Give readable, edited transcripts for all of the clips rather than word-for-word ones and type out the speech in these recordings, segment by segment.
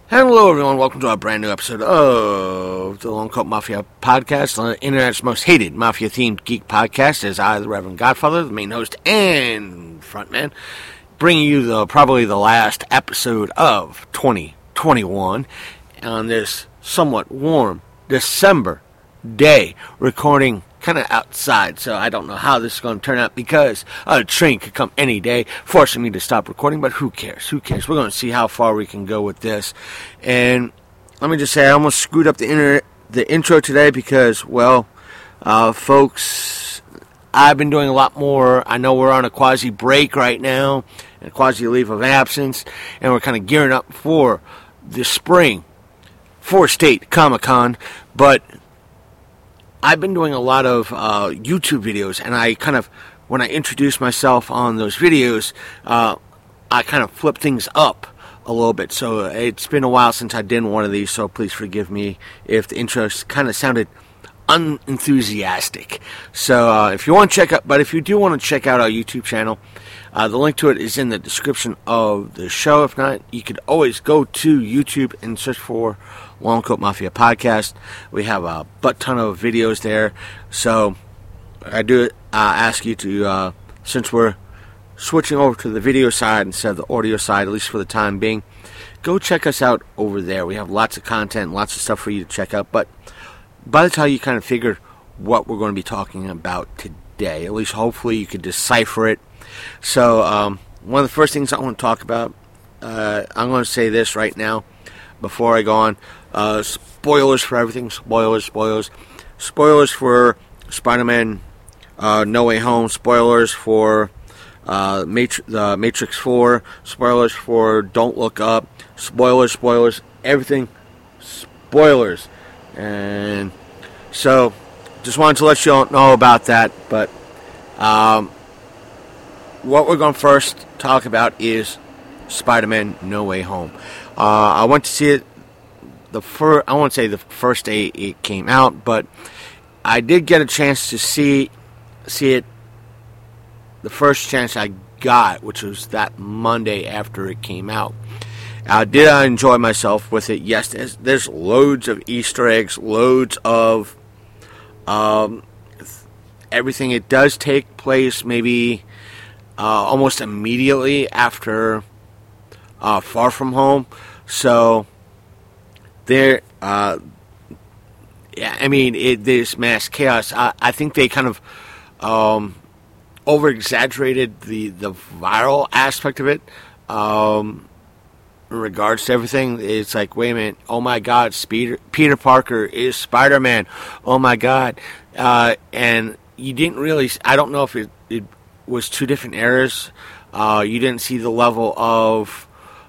Hello everyone, welcome to a brand new episode of the Lone Coat Mafia podcast, the internet's most hated mafia-themed geek podcast, as I, the Reverend Godfather, the main host and frontman, bringing you probably the last episode of 2021 on this somewhat warm December day, recording kind of outside, so I don't know how this is going to turn out because a train could come any day, forcing me to stop recording, but who cares? We're going to see how far we can go with this. And let me just say, I almost screwed up the intro today because, well, folks, I've been doing a lot more. I know we're on a quasi break right now, a quasi leave of absence, and we're kind of gearing up for the spring 4-State Comic-Con, but I've been doing a lot of YouTube videos, and I kind of, when I introduce myself on those videos, I kind of flip things up a little bit. So it's been a while since I did one of these, so please forgive me if the intro kind of sounded unenthusiastic. So if you want to check out, but if you do want to check out our YouTube channel, the link to it is in the description of the show. If not, you could always go to YouTube and search for Lone Coat Mafia Podcast. We have a butt ton of videos there. So I do ask you to, since we're switching over to the video side instead of the audio side, at least for the time being, go check us out over there. We have lots of content, lots of stuff for you to check out. But by the time you kind of figured what we're going to be talking about today, at least hopefully you could decipher it. So one of the first things I want to talk about, I'm going to say this right now before I go on. Spoilers for everything. Spoilers for Spider-Man No Way Home. Spoilers for the Matrix 4. Spoilers for Don't Look Up. Spoilers. Everything. Spoilers. And so, just wanted to let you all know about that. But what we're going to first talk about is Spider-Man No Way Home. I went to see it I won't say the first day it came out, but I did get a chance to see it the first chance I got, which was that Monday after it came out. Did I enjoy myself with it? Yes, there's loads of Easter eggs, loads of everything. It does take place maybe almost immediately after Far From Home, so there, this mass chaos. I think they kind of over-exaggerated the viral aspect of it. In regards to everything, it's like, wait a minute, oh my God, Peter Parker is Spider-Man. Oh my God, and you didn't really. I don't know if it was two different eras. You didn't see the level of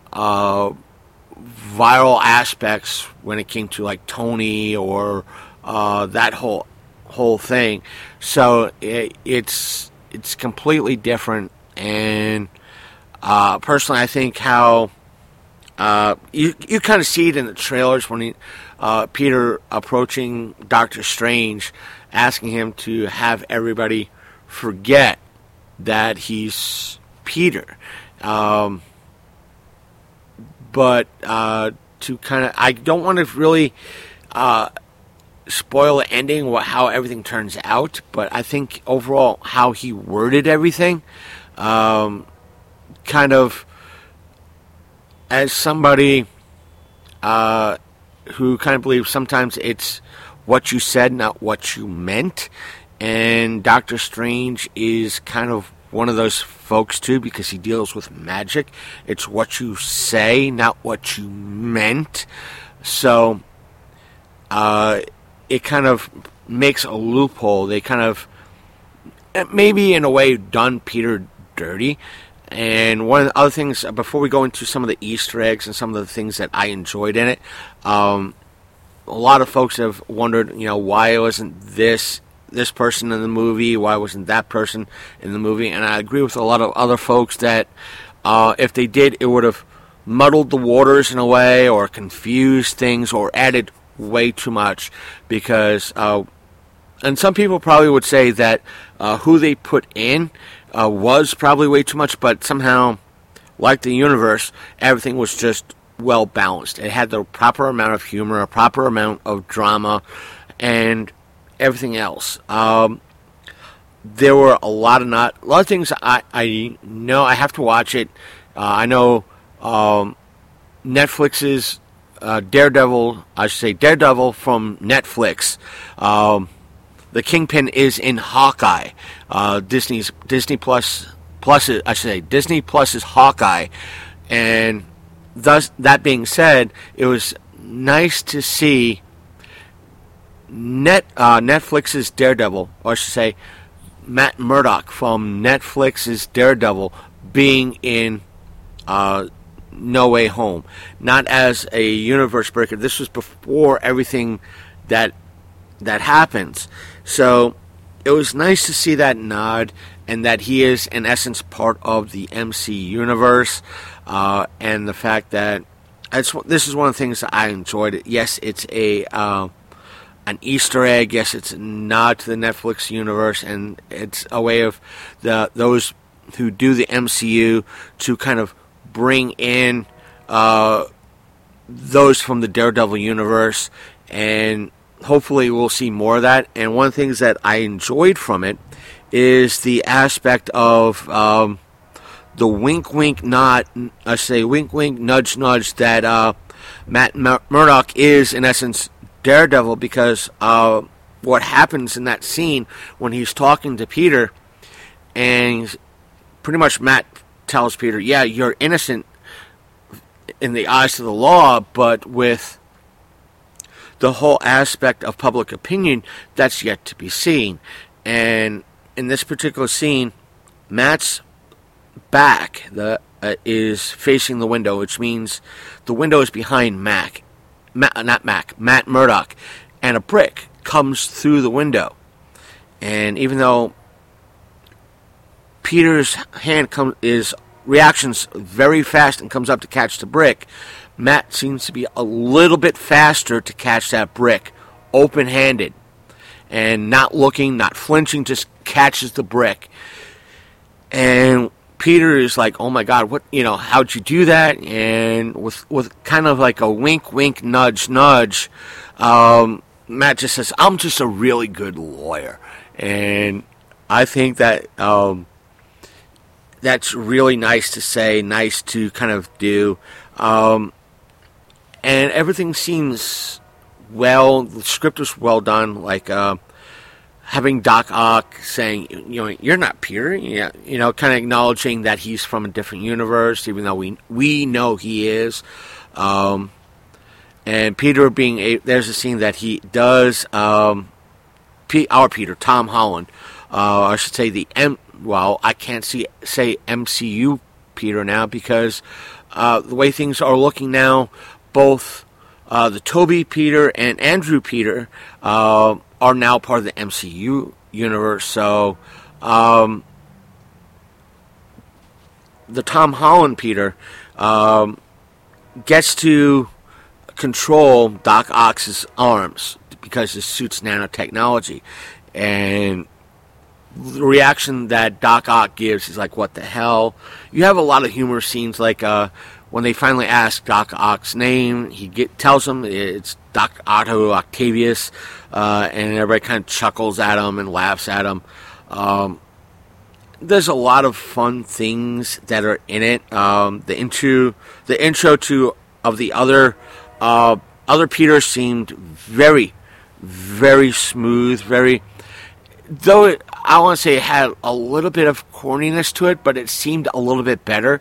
viral aspects when it came to like Tony or that whole thing. So it's completely different. And personally, I think how you kind of see it in the trailers when Peter approaching Doctor Strange, asking him to have everybody forget that he's Peter. But to kind of, I don't want to really spoil the ending, how everything turns out, but I think overall how he worded everything, kind of, as somebody who kind of believes sometimes it's what you said, not what you meant, and Doctor Strange is kind of one of those folks too, because he deals with magic. It's what you say, not what you meant. So it kind of makes a loophole. They kind of, maybe in a way, done Peter dirty. And one of the other things, before we go into some of the Easter eggs and some of the things that I enjoyed in it, a lot of folks have wondered, why wasn't this person in the movie, why wasn't that person in the movie? And I agree with a lot of other folks that if they did, it would have muddled the waters in a way, or confused things, or added way too much, because and some people probably would say that who they put in was probably way too much, but somehow, like the universe, everything was just well balanced. It had the proper amount of humor, a proper amount of drama, and everything else. There were a lot of things I know I have to watch it. I know Netflix's Daredevil, I should say Daredevil from Netflix. The Kingpin is in Hawkeye. Disney Plus, I should say Disney Plus's Hawkeye, and thus that being said, it was nice to see Netflix's Daredevil, or I should say Matt Murdock from Netflix's Daredevil, being in No Way Home, not as a universe breaker. This was before everything that happens. So it was nice to see that nod, and that he is in essence part of the MC universe, and the fact that this is one of the things that I enjoyed. Yes, it's an Easter egg. Yes, it's a nod to the Netflix universe, and it's a way of those who do the MCU to kind of bring in those from the Daredevil universe, and hopefully we'll see more of that. And one of the things that I enjoyed from it is the aspect of the wink, wink, nod. I say wink, wink, nudge, nudge. That Matt Murdock is in essence Daredevil, because what happens in that scene when he's talking to Peter, and pretty much Matt tells Peter, "Yeah, you're innocent in the eyes of the law, but with the whole aspect of public opinion, that's yet to be seen." And in this particular scene, Matt's back is facing the window, which means the window is behind Matt Murdock, and a brick comes through the window. And even though Peter's hand reactions very fast and comes up to catch the brick, Matt seems to be a little bit faster to catch that brick, open-handed, and not looking, not flinching, just catches the brick. And Peter is like, "Oh my God, how'd you do that?" And with kind of like a wink, wink, nudge, nudge, Matt just says, "I'm just a really good lawyer." And I think that that's really nice to say, nice to kind of do. And everything seems well. The script was well done. Like having Doc Ock saying, "You're not Peter," kind of acknowledging that he's from a different universe, even though we know he is. And Peter there's a scene that he does. Our Peter, Tom Holland, I should say I can't say MCU Peter now, because the way things are looking now, both the Toby Peter and Andrew Peter are now part of the MCU universe. So the Tom Holland Peter gets to control Doc Ock's arms because his suit's nanotechnology. And the reaction that Doc Ock gives is like, "What the hell?" You have a lot of humor scenes, like when they finally ask Doc Ock's name, he tells them it's Doc Otto Octavius, and everybody kind of chuckles at him and laughs at him. There's a lot of fun things that are in it. The intro of the other Peter seemed very, very smooth, though I want to say it had a little bit of corniness to it, but it seemed a little bit better,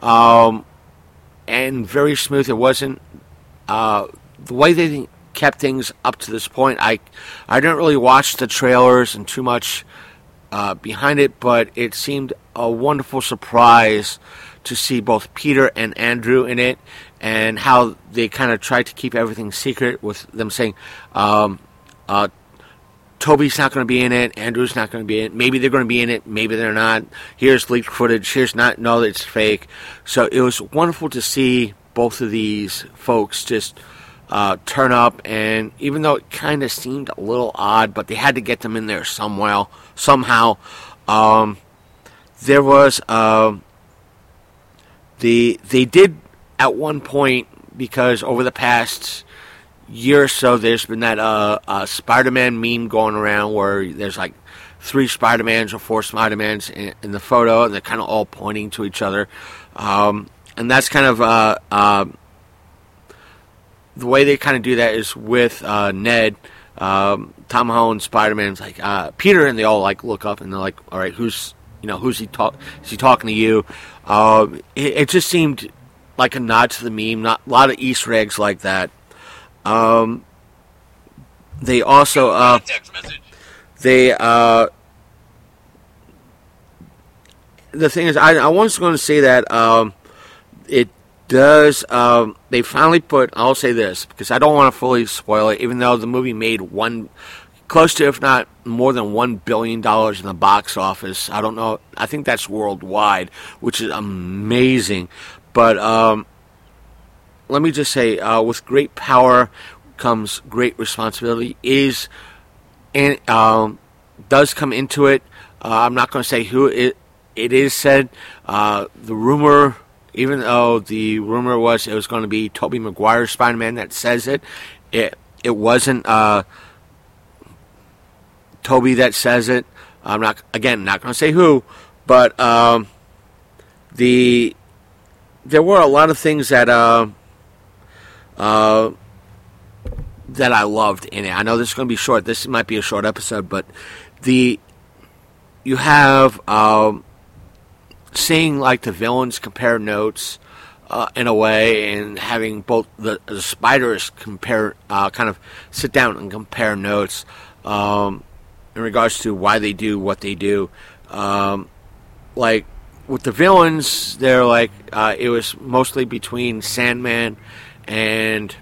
and very smooth. It wasn't the way they kept things up to this point. I didn't really watch the trailers and too much behind it, but it seemed a wonderful surprise to see both Peter and Andrew in it, and how they kind of tried to keep everything secret, with them saying Toby's not going to be in it, Andrew's not going to be in it, maybe they're going to be in it, maybe they're not, here's leaked footage, no, it's fake. So it was wonderful to see both of these folks just turn up, and even though it kind of seemed a little odd, but they had to get them in there somehow. There was they did at one point because over the past year or so, there's been that Spider-Man meme going around where there's like 3 Spider-Mans or 4 Spider-Mans in the photo, and they're kind of all pointing to each other. And that's kind of the way they kind of do that is with Ned, Tom Holland, Spider-Man's like Peter, and they all like look up and they're like, all right, who's he talking to you? It just seemed like a nod to the meme, not a lot of Easter eggs like that. They also the thing is, I was going to say that it does. They finally put. I'll say this because I don't want to fully spoil it, even though the movie made close to, if not more than $1 billion in the box office. I don't know. I think that's worldwide, which is amazing. But let me just say, with great power comes great responsibility. Does come into it. I'm not going to say who it is said. The rumor, even though the rumor was it was going to be Tobey Maguire's Spider-Man that says it wasn't Tobey that says it. I'm not going to say who, but there were a lot of things that that I loved in it. I know this is going to be short. This might be a short episode, but you have seeing like the villains compare notes in a way, and having both the spiders compare, kind of sit down and compare notes in regards to why they do what they do. Like with the villains, they're like it was mostly between Sandman and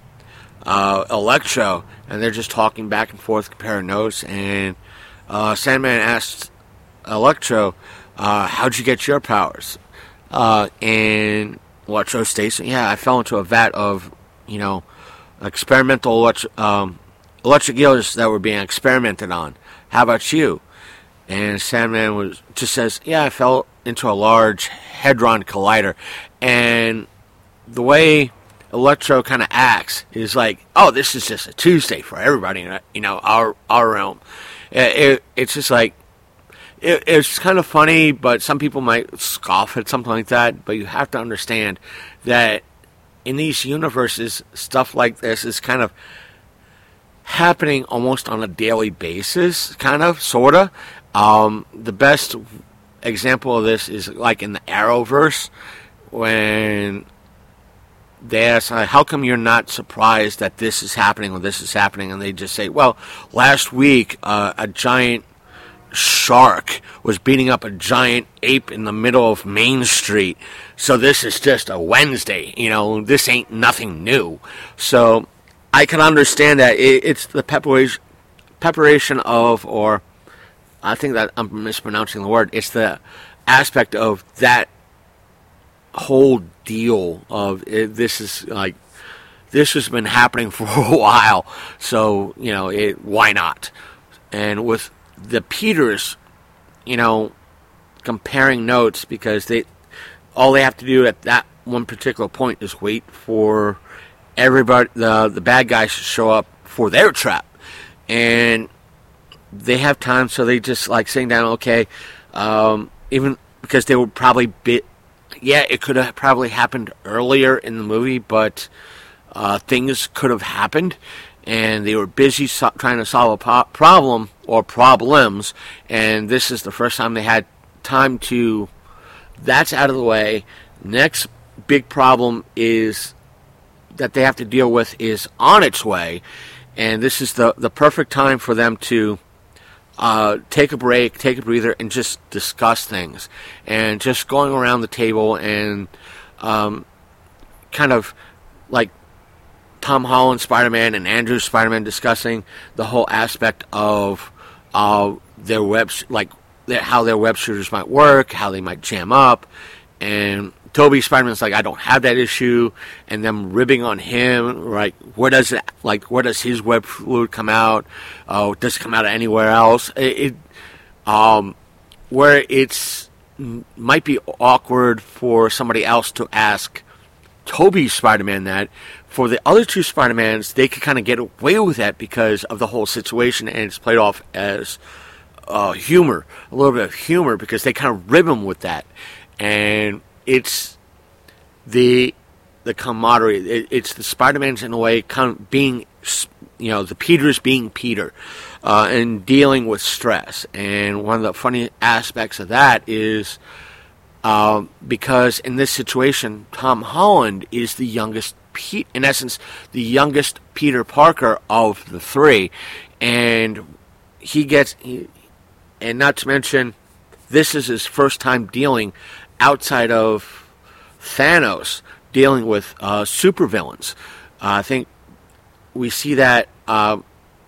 Electro, and they're just talking back and forth, comparing notes. And Sandman asked Electro, "How'd you get your powers?" And Electro states, "Yeah, I fell into a vat of, experimental electric eels that were being experimented on. How about you?" And Sandman just says, "Yeah, I fell into a large hadron collider." And the way Electro kind of acts is like, "Oh, this is just a Tuesday for everybody in our realm." It's just like it's kind of funny, but some people might scoff at something like that. But you have to understand that in these universes, stuff like this is kind of happening almost on a daily basis, kind of, sort of. The best example of this is like in the Arrowverse, when they ask, how come you're not surprised that this is happening or this is happening? And they just say, well, last week a giant shark was beating up a giant ape in the middle of Main Street. So this is just a Wednesday. This ain't nothing new. So I can understand that it's the preparation of, or I think that I'm mispronouncing the word. It's the aspect of that whole deal of this has been happening for a while. So why not? And with the Peters, comparing notes, because all they have to do at that one particular point is wait for everybody, the bad guys to show up for their trap, and they have time, so they just like sitting down. Okay, even because they would probably it could have probably happened earlier in the movie, but things could have happened, and they were busy trying to solve a problem or problems, and this is the first time they had time to. That's out of the way. Next big problem is that they have to deal with is on its way, and this is the perfect time for them to take a break, take a breather, and just discuss things, and just going around the table and kind of like Tom Holland Spider-Man and Andrew Spider-Man discussing the whole aspect of their how their web shooters might work, how they might jam up, and Tobey Spider-Man's like, I don't have that issue, and them ribbing on him, right? Where does his web fluid come out? Does it come out anywhere else? Where it's might be awkward for somebody else to ask Tobey's Spider-Man that. For the other two Spider-Mans, they could kind of get away with that because of the whole situation, and it's played off as humor, a little bit of humor, because they kind of rib him with that. And it's the camaraderie. It's the Spider-Mans in a way kind of being, the Peters being Peter, and dealing with stress. And one of the funny aspects of that is because in this situation, Tom Holland is the youngest, in essence, the youngest Peter Parker of the three, and and not to mention, this is his first time dealing outside of Thanos, dealing with supervillains. I think we see that the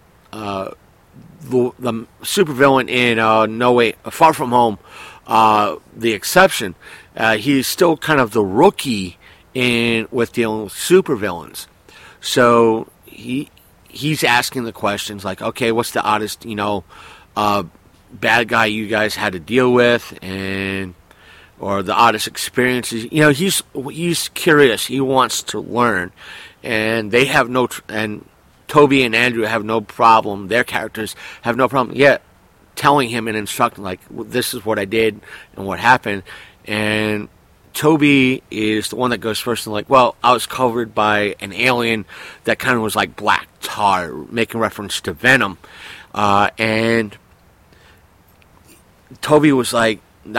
supervillain in Far From Home, The Exception, he's still kind of the rookie with dealing with supervillains. So he's asking the questions like, okay, what's the oddest bad guy you guys had to deal with, or the oddest experiences? He's curious. He wants to learn, and they have and Tobey and Andrew have no problem. Their characters have no problem yet telling him and instructing, like, this is what I did and what happened. And Tobey is the one that goes first and like, well, I was covered by an alien that kind of was like black tar, making reference to Venom. And Tom was like,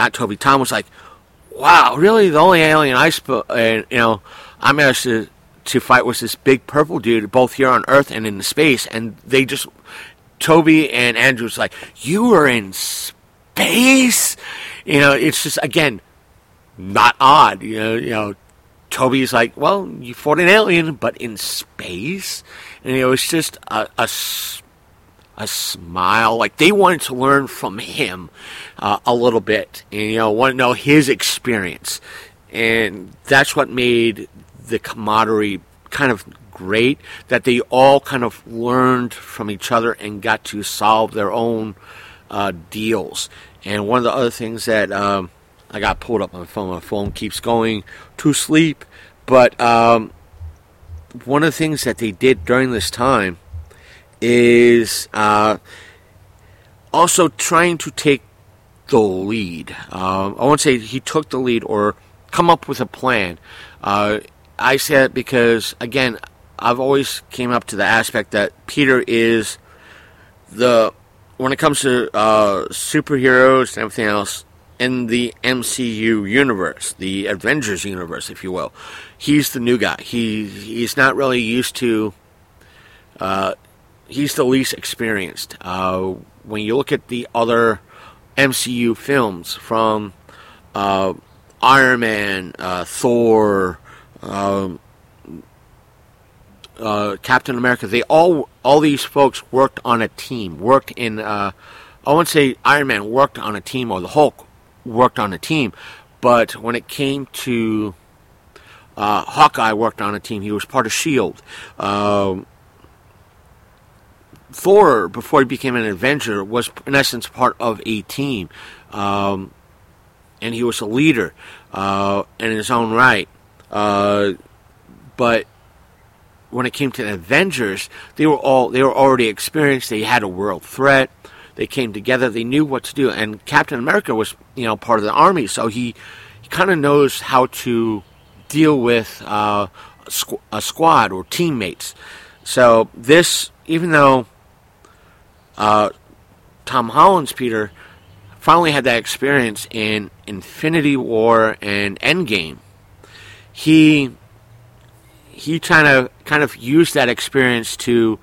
wow, really? The only alien I managed to fight was this big purple dude, both here on Earth and in space. And Tobey and Andrew was like, you were in space? It's just, again, not odd. Tobey's like, well, you fought an alien, but in space? And it's just a smile. Like, they wanted to learn from him a little bit, and want to know his experience. And that's what made the camaraderie kind of great, that they all kind of learned from each other and got to solve their own deals. And one of the other things that I got pulled up on my phone keeps going to sleep, but one of the things that they did during this time is also trying to take the lead. I won't say he took the lead or come up with a plan. I say it because, again, I've always came up to the aspect that Peter is when it comes to superheroes and everything else in the MCU universe, the Avengers universe, if you will, he's the new guy. He's not really used to. He's the least experienced. When you look at the other MCU films, from Iron Man, Thor, Captain America, all these folks worked on a team. I wouldn't say Iron Man worked on a team or the Hulk worked on a team, but when it came to Hawkeye worked on a team. He was part of S.H.I.E.L.D. Thor, before he became an Avenger, was in essence part of a team, and he was a leader in his own right. But when it came to the Avengers, they were already experienced. They had a world threat. They came together. They knew what to do. And Captain America was, part of the army, so he kind of knows how to deal with a squad or teammates. So this, even though Tom Holland's Peter finally had that experience in Infinity War and Endgame, he kind of used that experience to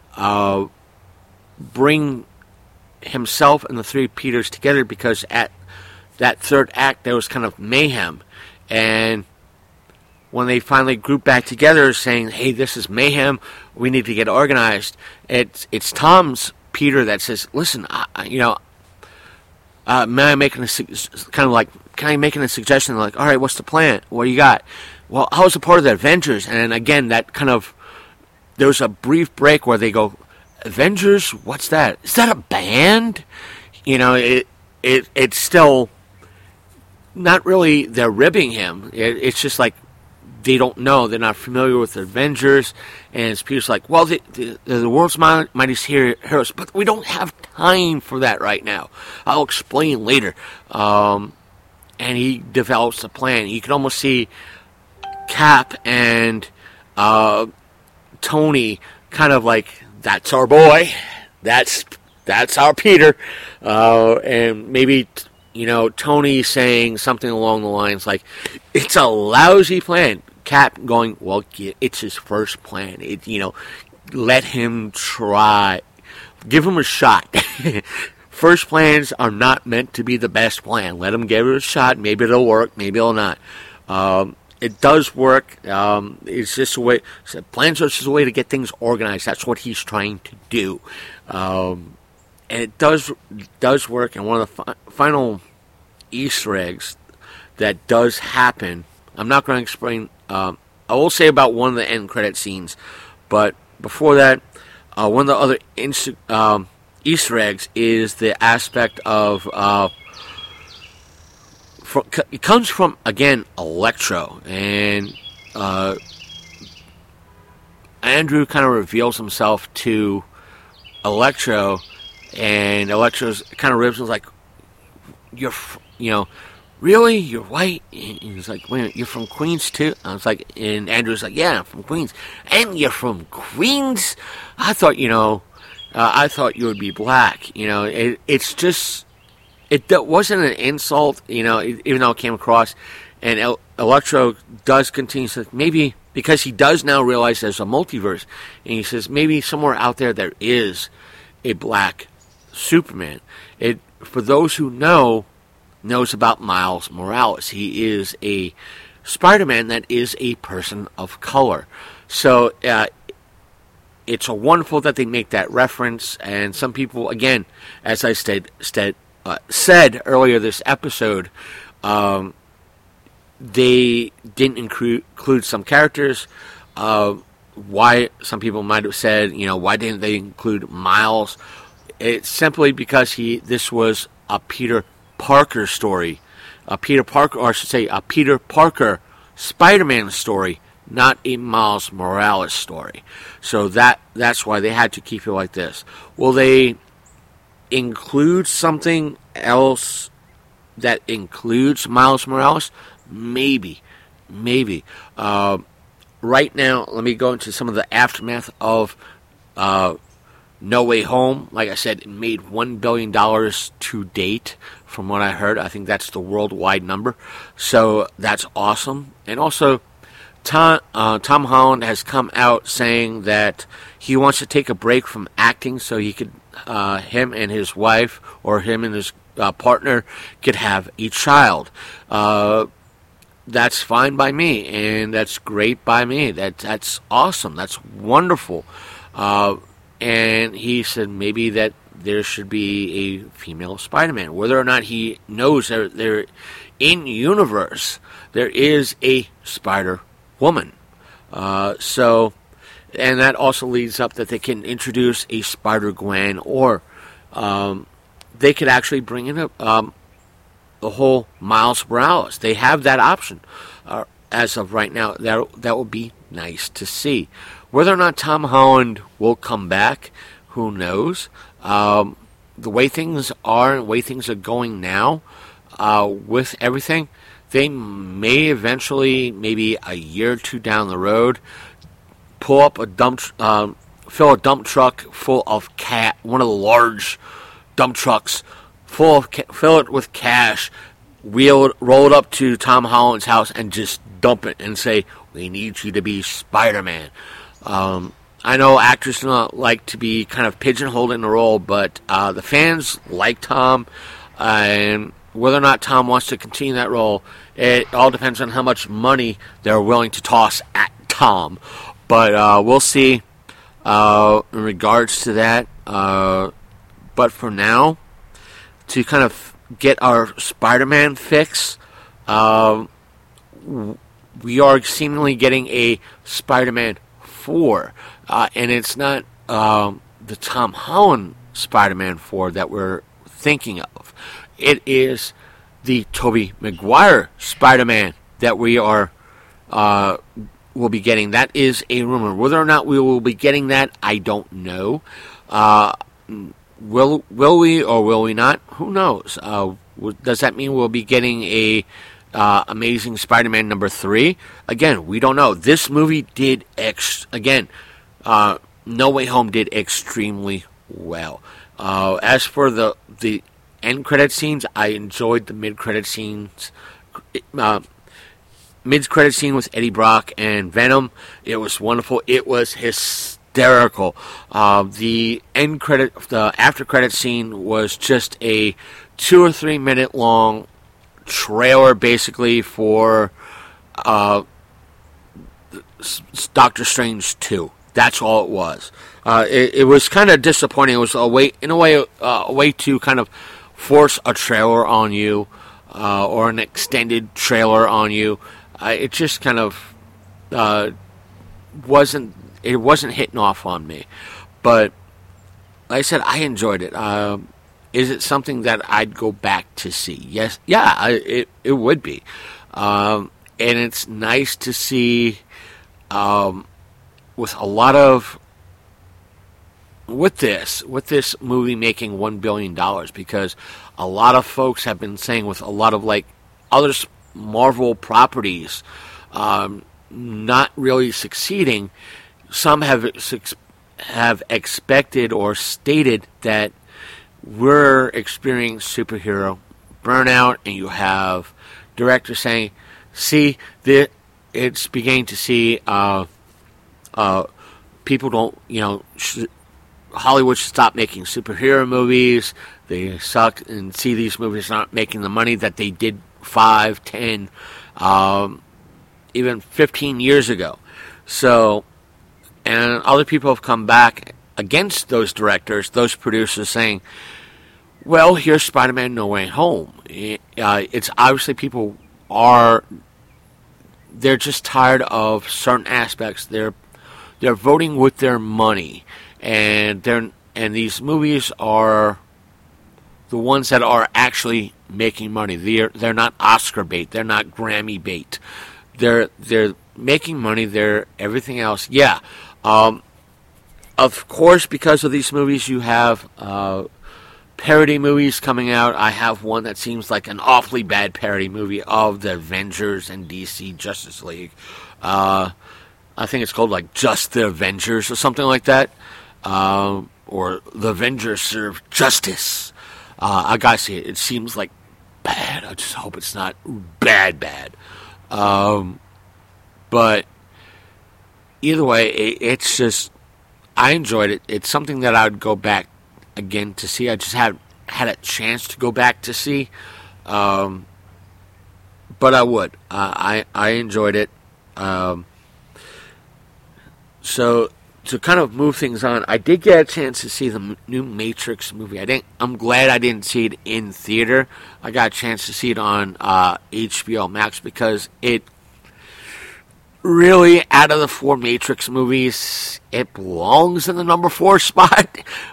bring himself and the three Peters together, because at that third act there was kind of mayhem, and when they finally grouped back together saying, hey, this is mayhem, we need to get organized, it's Tom's Peter that says, listen, may I make a suggestion? Like, all right, what's the plan? What do you got? Well, I was a part of the Avengers, and again, that kind of, there was a brief break where they go, Avengers? What's that? Is that a band? It's still not really, they're ribbing him. It's just like, they don't know. They're not familiar with the Avengers. And Peter's like, well, they're the world's mightiest heroes, but we don't have time for that right now. I'll explain later. And he develops a plan. You can almost see Cap and Tony kind of like, that's our boy. That's our Peter. And maybe, Tony saying something along the lines like, it's a lousy plan. Cap going, well, it's his first plan. Let him try. Give him a shot. First plans are not meant to be the best plan. Let him give it a shot. Maybe it'll work. Maybe it'll not. It does work. It's just a way. Plans are just a way to get things organized. That's what he's trying to do. And it does work. And one of the final Easter eggs that does happen, I'm not going to explain. I will say about one of the end credit scenes, but before that, one of the other Easter eggs is the aspect of it comes from, again, Electro, and Andrew kind of reveals himself to Electro, and Electro's kind of ribs was like, really? You're white? And he's like, wait, you're from Queens too? I was like, and Andrew's like, yeah, I'm from Queens. And you're from Queens? I thought, I thought you would be black. It's just, it wasn't an insult, even though it came across. And Electro does continue to, maybe, because he does now realize there's a multiverse, and he says, maybe somewhere out there is a black Superman. For those who knows about Miles Morales. He is a Spider-Man that is a person of color. So it's wonderful that they make that reference. And some people, again, as I said earlier this episode, they didn't include some characters. Why some people might have said, why didn't they include Miles? It's simply because this was a Peter Parker story, a Peter Parker Spider-Man story, not a Miles Morales story. So that's why they had to keep it like this. Will they include something else that includes Miles Morales? Maybe. Right now, let me go into some of the aftermath of No Way Home. Like I said, it made $1 billion to date, from what I heard. I think that's the worldwide number. So that's awesome. And also, Tom Holland has come out saying that he wants to take a break from acting so he could, him and his wife, or him and his partner, could have a child. That's fine by me, and that's great by me. That's awesome. That's wonderful. And he said maybe that there should be a female Spider-Man. Whether or not he knows they're in universe, there is a Spider-Woman. And that also leads up that they can introduce a Spider-Gwen, or they could actually bring in the whole Miles Morales. They have that option as of right now. That would be nice to see. Whether or not Tom Holland will come back, who knows? The way things are, the way things are going now, with everything, they may eventually, maybe a year or two down the road, fill a dump truck full of one of the large dump trucks, fill it with cash, roll it up to Tom Holland's house, and just dump it and say, we need you to be Spider-Man. I know actors do not like to be kind of pigeonholed in the role, but the fans like Tom, and whether or not Tom wants to continue that role, it all depends on how much money they're willing to toss at Tom. But we'll see in regards to that. But for now, to kind of get our Spider-Man fix, we are seemingly getting a Spider-Man 4. And it's not the Tom Holland Spider-Man 4 that we're thinking of. It is the Tobey Maguire Spider-Man that we are we'll be getting. That is a rumor. Whether or not we will be getting that, I don't know. Will we or will we not? Who knows? Does that mean we'll be getting a Amazing Spider-Man number 3? Again, we don't know. This movie did No Way Home did extremely well. As for the end credit scenes, I enjoyed the mid-credit scenes. Mid-credit scene with Eddie Brock and Venom. It was wonderful. It was hysterical. The after credit scene was just a 2 or 3 minute long trailer, basically, for Doctor Strange 2. That's all it was. It was kind of disappointing. It was a way to kind of force a trailer on you, or an extended trailer on you. It just kind of wasn't hitting off on me. But like I said, I enjoyed it. Is it something that I'd go back to see? Yes, yeah, it would be. And it's nice to see with this movie making $1 billion, because a lot of folks have been saying with a lot of like other Marvel properties not really succeeding, some have expected or stated that we're experiencing superhero burnout, and you have directors saying, see, it's beginning to see people don't, Hollywood should stop making superhero movies. They suck, and see these movies not making the money that they did 5, 10, even 15 years ago. So, and other people have come back against those directors, those producers, saying, well, here's Spider-Man No Way Home. It's obviously they're just tired of certain aspects. They're voting with their money, and these movies are the ones that are actually making money. They're not Oscar bait. They're not Grammy bait. They're making money. They're everything else. Yeah. Of course, because of these movies, you have parody movies coming out. I have one that seems like an awfully bad parody movie of the Avengers and DC Justice League. I think it's called like Just the Avengers or something like that. Or The Avengers Serve Justice. I gotta see it. It seems like bad. I just hope it's not bad. But either way, it's just, I enjoyed it. It's something that I would go back again to see. I just had a chance to go back to see. But I would. I enjoyed it. So to kind of move things on, I did get a chance to see the new Matrix movie. I'm glad I didn't see it in theater. I got a chance to see it on HBO Max, because it really, out of the 4 Matrix movies, it belongs in the number 4 spot.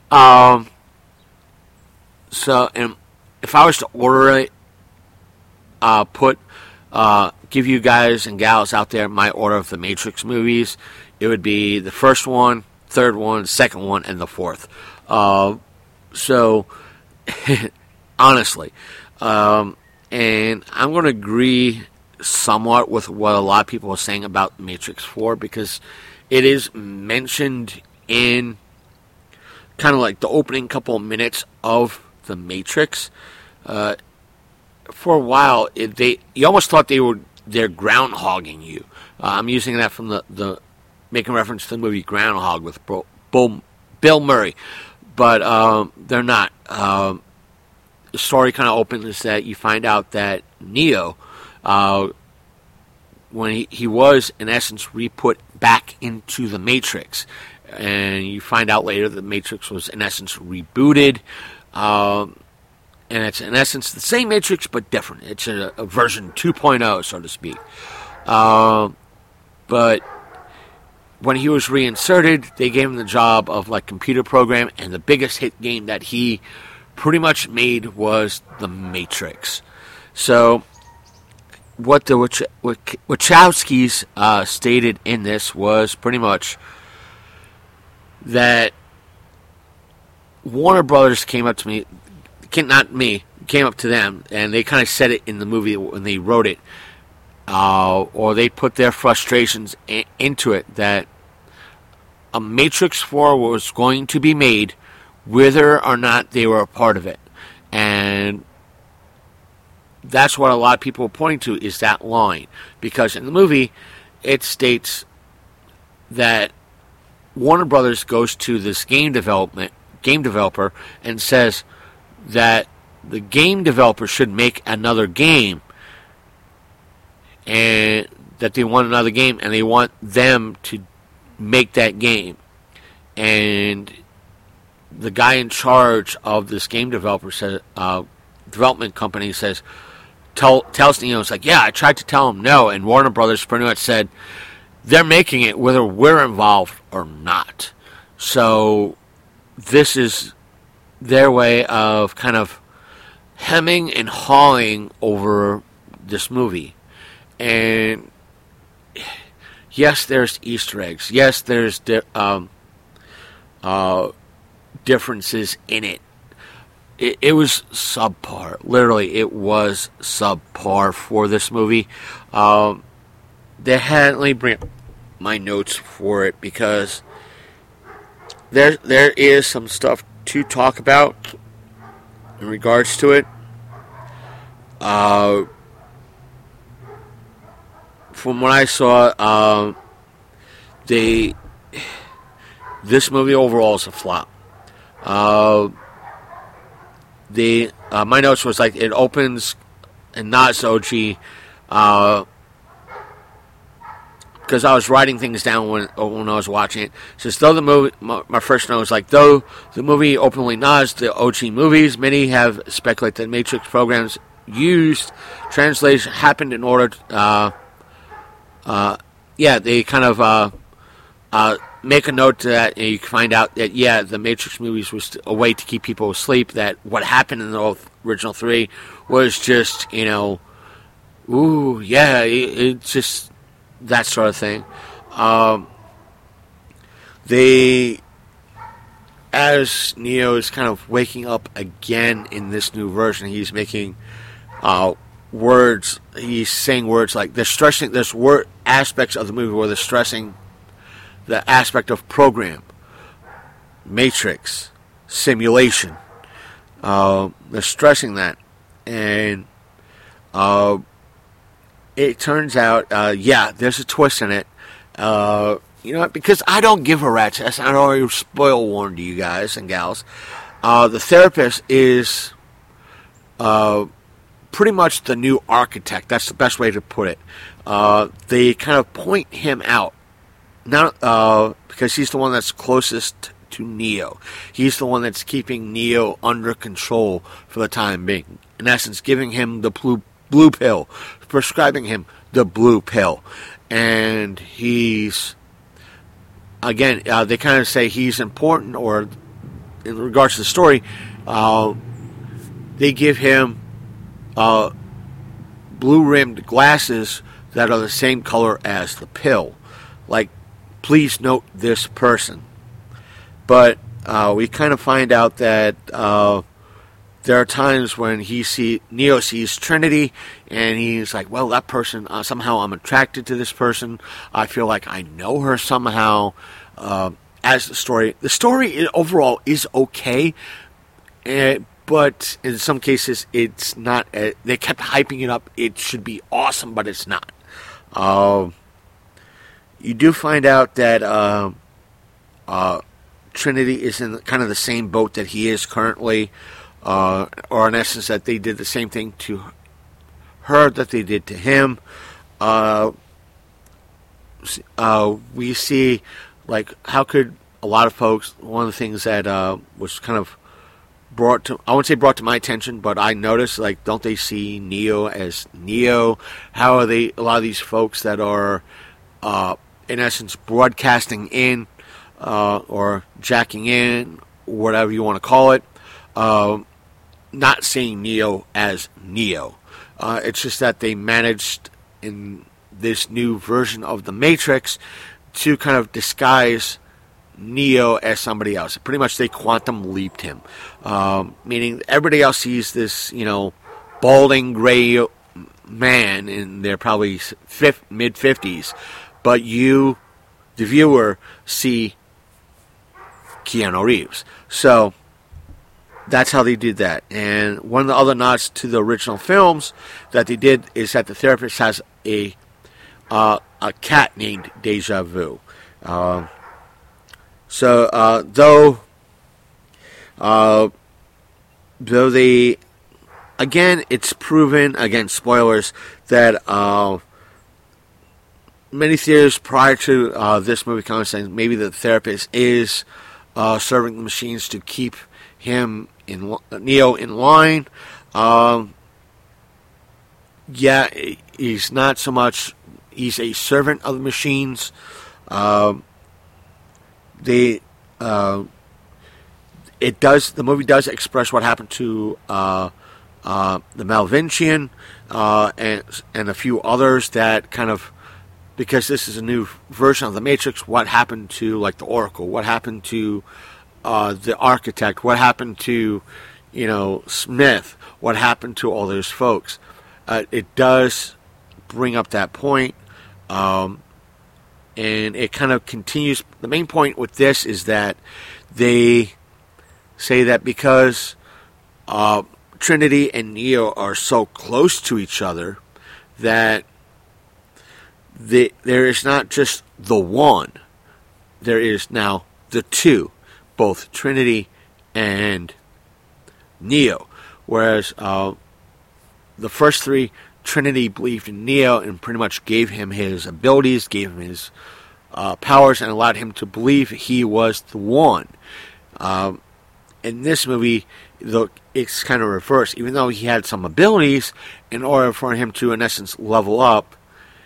So, and if I was to order it, give you guys and gals out there my order of the Matrix movies, it would be the first one, third one, second one, and the fourth. So, honestly, and I'm going to agree somewhat with what a lot of people are saying about Matrix 4, because it is mentioned in kind of like the opening couple of minutes of the Matrix. For a while, you almost thought they're groundhogging you. I'm using that from the making reference to the movie Groundhog with Bill Murray, but they're not. The story kind of opens that you find out that Neo, when he was in essence re-put back into the Matrix, and you find out later that the Matrix was in essence rebooted, and it's in essence the same Matrix but different. It's a version 2.0, so to speak. But when he was reinserted, they gave him the job of like computer program, and the biggest hit game that he pretty much made was The Matrix. So what the Wachowskis stated in this was pretty much that Warner Brothers came up to me, not me, came up to them, and they kind of said it in the movie when they wrote it, or they put their frustrations into it, that a Matrix 4 was going to be made whether or not they were a part of it. And that's what a lot of people are pointing to, is that line. Because in the movie, it states that Warner Brothers goes to this game developer and says that the game developer should make another game, and that they want another game, and they want them to make that game. And the guy in charge of this game developer says, development company says, tells Neo, it's like, yeah, I tried to tell him no, and Warner Brothers pretty much said they're making it whether we're involved or not. So this is their way of kind of hemming and hawing over this movie. And yes, there's Easter eggs. Yes, there's differences in it. It was subpar. Literally, it was subpar for this movie. Let me bring up my notes for it, because there is some stuff to talk about in regards to it. From what I saw, this movie overall is a flop. My notes was like, it opens and not OG, because I was writing things down when I was watching it. It says, though the movie, my first note was like, though the movie openly nods the OG movies, many have speculated that Matrix programs used translation happened in order they kind of make a note to that, and you can find out that, the Matrix movies was a way to keep people asleep, that what happened in the original three was just, it's just that sort of thing. As Neo is kind of waking up again in this new version, he's making he's saying words like, there's word aspects of the movie where they're stressing the aspect of program, matrix, simulation. They're stressing that. And it turns out, there's a twist in it. Because I don't give a rat's ass, I already spoil warned you guys and gals. The therapist is pretty much the new architect. That's the best way to put it. They kind of point him out. Not because he's the one that's closest to Neo. He's the one that's keeping Neo under control for the time being. In essence, giving him the blue pill, prescribing him the blue pill. And he's, again, they kind of say he's important, or in regards to the story, they give him blue-rimmed glasses that are the same color as the pill. Like, please note this person. But we kind of find out that there are times when Neo sees Trinity, and he's like, well, that person, somehow I'm attracted to this person. I feel like I know her somehow. As the story overall is okay, but in some cases it's not. They kept hyping it up. It should be awesome, but it's not. You do find out that Trinity is in kind of the same boat that he is currently, or in essence that they did the same thing to her that they did to him. We see, like, how could a lot of folks, one of the things that was kind of I wouldn't say brought to my attention, but I noticed, like, don't they see Neo as Neo? How are a lot of these folks that are, in essence, broadcasting in, or jacking in, whatever you want to call it, not seeing Neo as Neo? It's just that they managed in this new version of the Matrix to kind of disguise Neo as somebody else. Pretty much they quantum leaped him. Meaning everybody else sees this, balding gray man in their probably mid-50s. But you, the viewer, see Keanu Reeves. So that's how they did that. And one of the other nods to the original films that they did is that the therapist has a cat named Deja Vu. Though they, again, it's proven, again, spoilers, that many theories prior to this movie coming saying maybe the therapist is serving the machines to keep him Neo in line. He's not so much. He's a servant of the machines. The movie does express what happened to the Malvinchian and a few others that kind of, because this is a new version of the Matrix, what happened to like the Oracle, what happened to the Architect, what happened to Smith, what happened to all those folks. It does bring up that point, and it kind of continues. The main point with this is that they say that because Trinity and Neo are so close to each other that there is not just the one, there is now the two, both Trinity and Neo. Whereas the first three, Trinity believed in Neo and pretty much gave him his abilities, gave him his powers, and allowed him to believe he was the one. In this movie, it's kind of reversed. Even though he had some abilities, in order for him to, in essence, level up,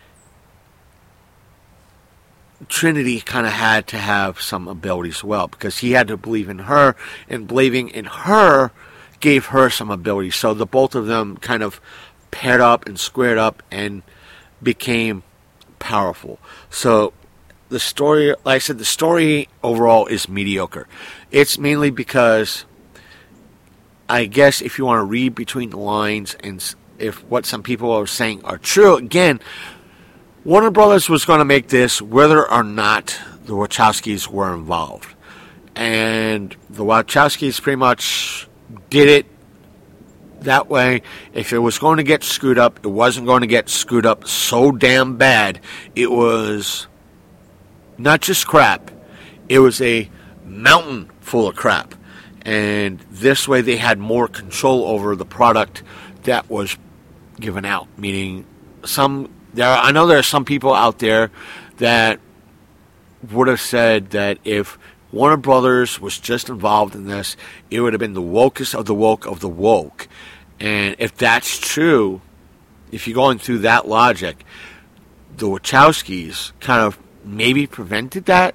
Trinity kind of had to have some abilities as well, because he had to believe in her, and believing in her gave her some abilities. So the both of them kind of paired up and squared up and became powerful. So the story, like I said, the story overall is mediocre. It's mainly because, I guess, if you want to read between the lines and if what some people are saying are true, again, Warner Brothers was going to make this whether or not the Wachowskis were involved. And the Wachowskis pretty much did it that way. If it was going to get screwed up, it wasn't going to get screwed up so damn bad. It was not just crap. It was a mountain full of crap. And this way they had more control over the product that was given out. Meaning, I know there are some people out there that would have said that if Warner Brothers was just involved in this, it would have been the wokest of the woke of the woke. And if that's true, if you're going through that logic, the Wachowskis kind of maybe prevented that,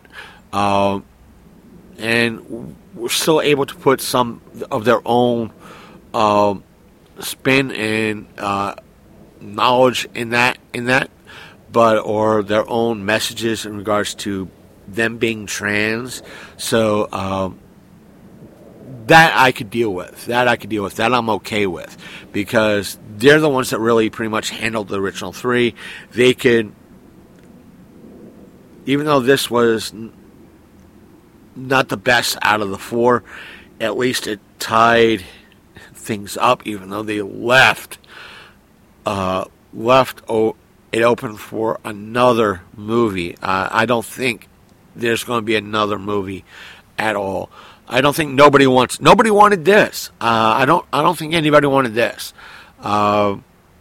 and were still able to put some of their own spin and knowledge in that, or their own messages in regards to them being trans. So that I could deal with. That I'm okay with, because they're the ones that really pretty much handled the original three. They could, even though this was not the best out of the four, at least it tied things up, even though they left it open for another movie. I don't think there's going to be another movie at all. I don't think nobody wanted this. I don't think anybody wanted this. But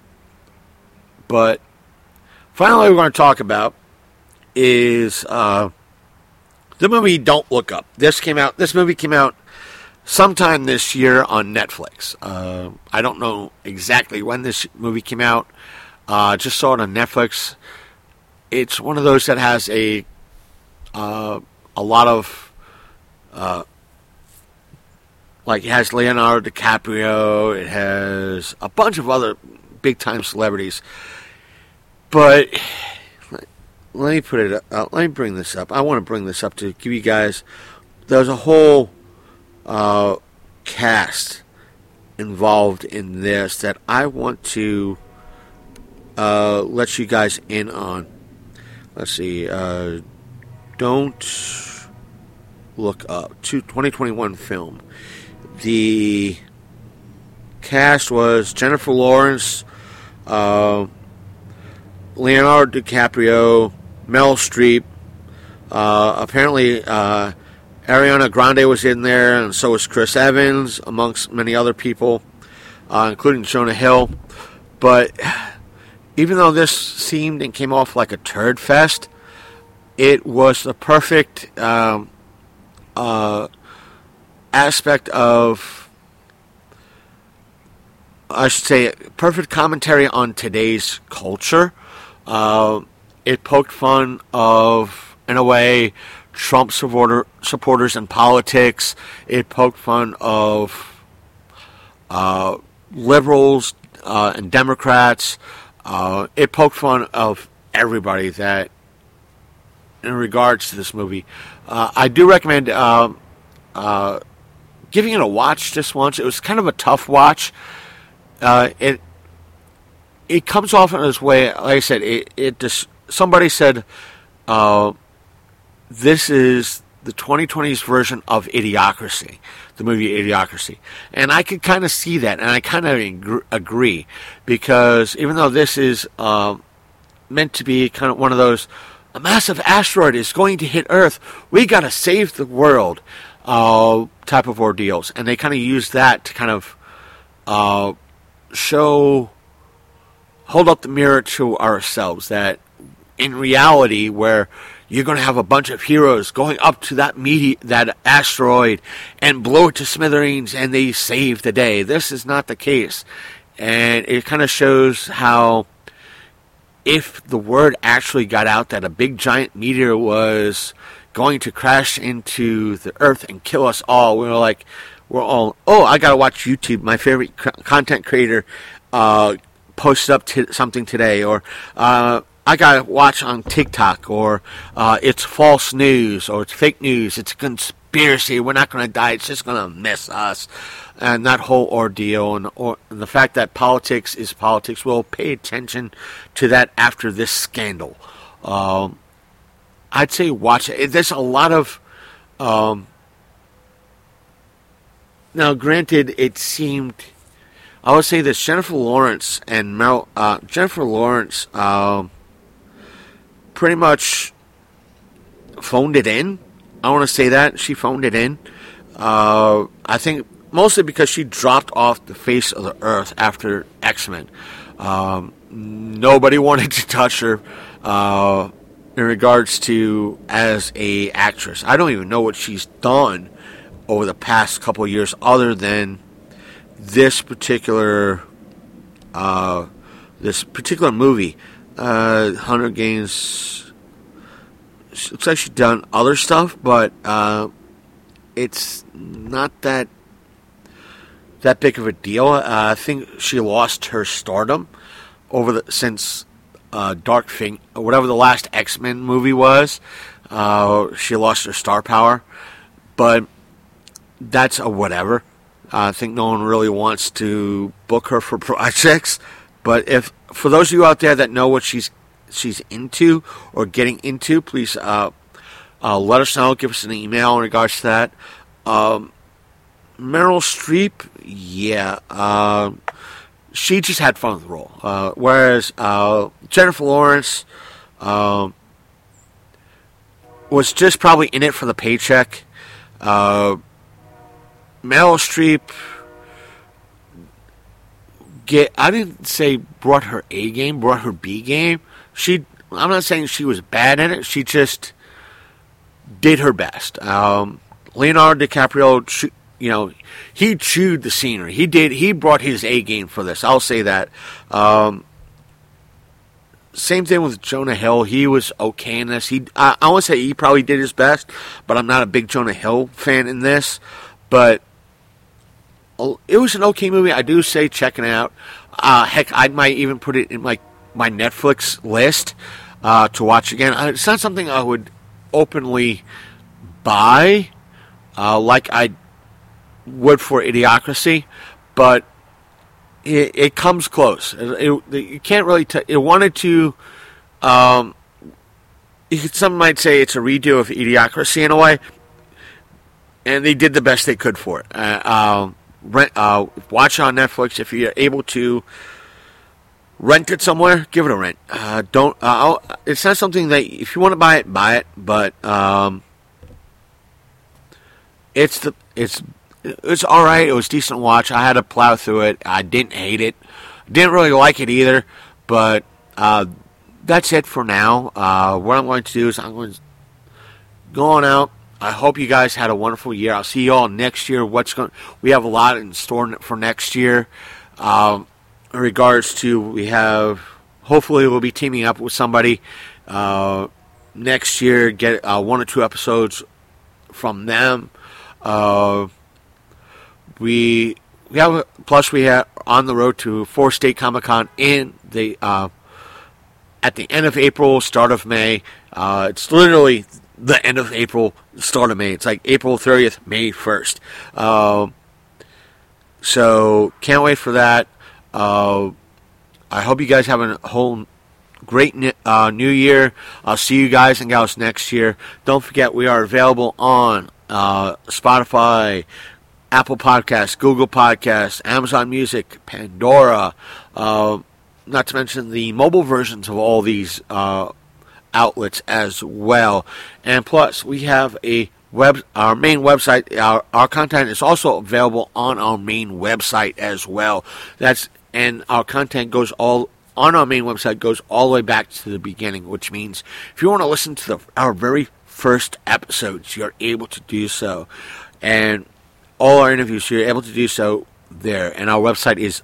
finally, we're going to talk about is the movie Don't Look Up. This movie came out sometime this year on Netflix. I don't know exactly when this movie came out. Just saw it on Netflix. It's one of those that has a lot of like, it has Leonardo DiCaprio. It has a bunch of other big-time celebrities. But let me put it. Let me bring this up. I want to bring this up to give you guys. There's a whole cast involved in this that I want to let you guys in on. Let's see. Don't look up. 2021 film. The cast was Jennifer Lawrence, Leonardo DiCaprio, Meryl Streep. Apparently, Ariana Grande was in there, and so was Chris Evans, amongst many other people, including Jonah Hill. But even though this seemed and came off like a turd fest, it was the perfect aspect of, I should say, perfect commentary on today's culture. It poked fun of, in a way, Trump supporters in politics. It poked fun of liberals and Democrats. It poked fun of everybody that, in regards to this movie. I do recommend giving it a watch just once. It was kind of a tough watch. It comes off in this way. Like I said, it just, somebody said this is the 2020s version of Idiocracy, the movie Idiocracy, and I could kind of see that, and I kind of agree, because even though this is meant to be kind of one of those, a massive asteroid is going to hit Earth, we got to save the world type of ordeals, and they kind of use that to kind of hold up the mirror to ourselves, that in reality, where you're going to have a bunch of heroes going up to that asteroid and blow it to smithereens, and they save the day. This is not the case, and it kind of shows how, if the word actually got out that a big giant meteor was going to crash into the Earth and kill us all, we're all, oh, I gotta watch YouTube. My favorite content creator posted up something today, or I gotta watch on TikTok, or it's false news, or it's fake news, it's a conspiracy, we're not gonna die, it's just gonna miss us. And that whole ordeal, and the fact that politics is politics, we'll pay attention to that after this scandal. I'd say watch it. There's a lot of... now, granted, it seemed... I would say this, Jennifer Lawrence and Jennifer Lawrence pretty much phoned it in. I want to say that. She phoned it in. I think mostly because she dropped off the face of the earth after X-Men. Nobody wanted to touch her in regards to as a actress. I don't even know what she's done over the past couple of years other than this particular movie, Hunger Games. Looks like she's done other stuff, but it's not that big of a deal. I think she lost her stardom since Dark Phoenix, whatever the last X-Men movie was. She lost her star power, but that's a whatever. I think no one really wants to book her for projects. But for those of you out there that know what she's into or getting into, please let us know. Give us an email in regards to that. Meryl Streep, yeah, she just had fun with the role. Whereas Jennifer Lawrence was just probably in it for the paycheck. Meryl Streep, I didn't say brought her A game, brought her B game. I'm not saying she was bad in it. She just did her best. Leonardo DiCaprio, he chewed the scenery. He brought his A game for this. I'll say that. Same thing with Jonah Hill. He was okay in this. I want to say he probably did his best, but I'm not a big Jonah Hill fan in this. But an okay movie. I do say checking it out. Heck, I might even put it in my Netflix list to watch again. It's not something I would openly buy like I would for Idiocracy, but it comes close. You can't really tell. It wanted to. Some might say it's a redo of Idiocracy in a way, and they did the best they could for it. Watch it on Netflix if you're able to. Rent it somewhere, give it a rent. Don't. It's not something that if you want to buy it, buy it. But it's all right. It was a decent watch. I had to plow through it. I didn't hate it. Didn't really like it either. But that's it for now. What I'm going to do is I'm going to go on out. I hope you guys had a wonderful year. I'll see you all next year. We have a lot in store for next year. In regards to, hopefully we'll be teaming up with somebody next year. Get 1 or 2 episodes from them. We have on the road to 4-State Comic-Con in the at the end of April, start of May. It's literally the end of April, start of May. It's like April 30th, May 1st. So can't wait for that. I hope you guys have a whole great new year. I'll see you guys and gals next year. Don't forget, we are available on Spotify, Apple Podcasts, Google Podcasts, Amazon Music, Pandora, not to mention the mobile versions of all these outlets as well. And plus, we have our main website. Our content is also available on our main website as well. And our content goes all on our main website goes all the way back to the beginning, which means if you want to listen to our very first episodes, you're able to do so, and all our interviews, you're able to do so there. And our website is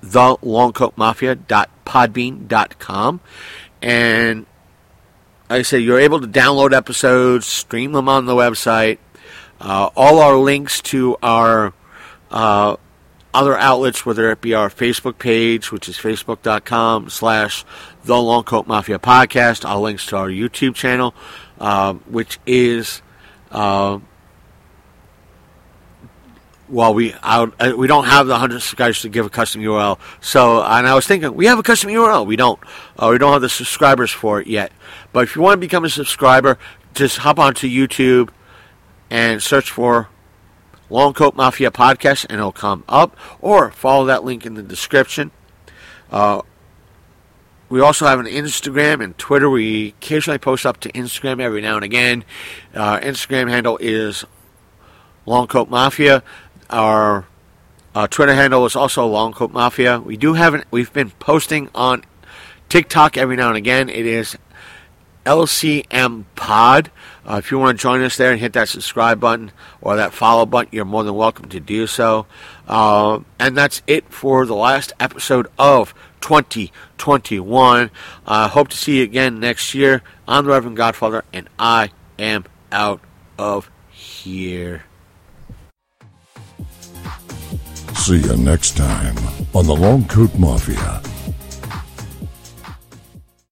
thelongcoatmafia.podbean.com, and like I said, you're able to download episodes, stream them on the website. All our links to our other outlets, whether it be our Facebook page, which is facebook.com/The Long Coat Mafia Podcast, our links to our YouTube channel, which is, we don't have the 100 subscribers to give a custom URL. So, and I was thinking, we have a custom URL. We don't have the subscribers for it yet. But if you want to become a subscriber, just hop onto YouTube and search for Long Coat Mafia Podcast, and it'll come up, or follow that link in the description. We also have an Instagram and Twitter. We occasionally post up to Instagram every now and again. Our Instagram handle is Long Coat Mafia. Our Twitter handle is also Long Coat Mafia. We've been posting on TikTok every now and again. It is LCM Pod. If you want to join us there and hit that subscribe button or that follow button, you're more than welcome to do so. And that's it for the last episode of 2021. Hope to see you again next year. I'm the Reverend Godfather, and I am out of here. See you next time on the Long Coat Mafia.